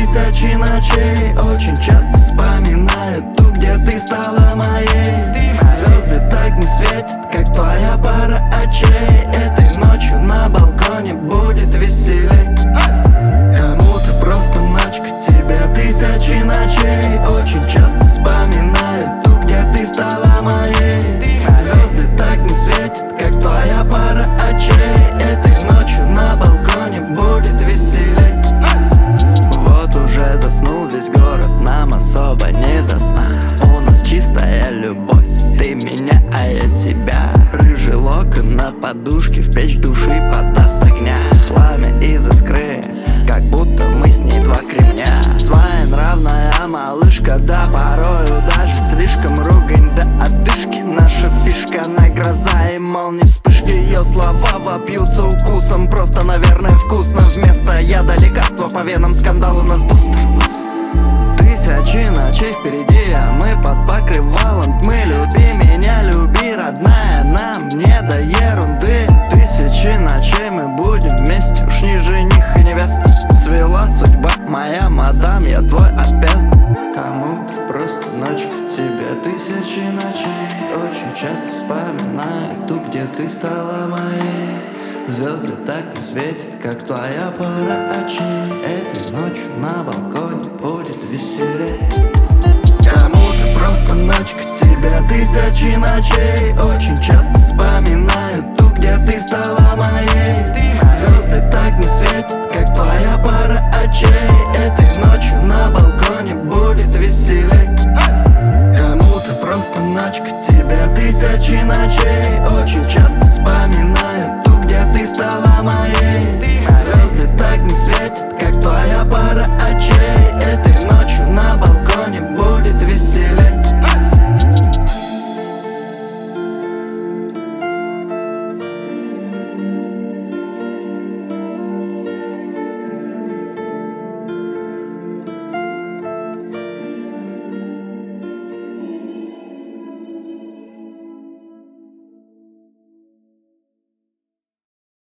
тысячи ночей. Очень часто вспоминаю ту, где ты стала моей. Звезды так не светят, как твоя пара очей. Этой ночью на балконе будет веселей. Кому-то просто ночка, тебе тысячи ночей. Очень часто вспоминаю ту, где ты стала моей. Звезды так не светят, как твоя пара очей. Этой ночью на балконе будет веселей. Вот уже заснул весь город, нам особо не до сна. У нас чистая любовь, ты меня, а я тебя. Рыжий локон на подушке, в печь души подаст огня. Пламя из искры, как будто мы с ней два кремня. Своенравная малышка, да порою даже слишком. Ругань до одышки, наша фишка. На гроза и молнии вспышки, ее слова вопьются укусом. Просто, наверное, вкусно. Вместо яда лекарства по венам, скандал у нас бустер. Тысячи ночей впереди, а мы под покрывалом тьмы. Люби меня, люби, родная, нам не до ерунды. Тысячи ночей мы будем вместе, уж не жених и невеста. Свела судьба моя, мадам, я твой обязан. Кому-то просто ночка, тебе тысячи ночей. Очень часто вспоминаю ту, где ты стала моей. Звезды так не светят, как твоя пара очей. Этой ночью на балконе будет веселей. Кому-то просто ночка, тебе тысячи ночей. Очень часто вспоминаю ту, где ты стала моей. Звезды так не светят, как твоя пара очей. Этой ночью на балконе будет веселей. Кому-то просто ночка, тебе тысячи ночей. Очень часто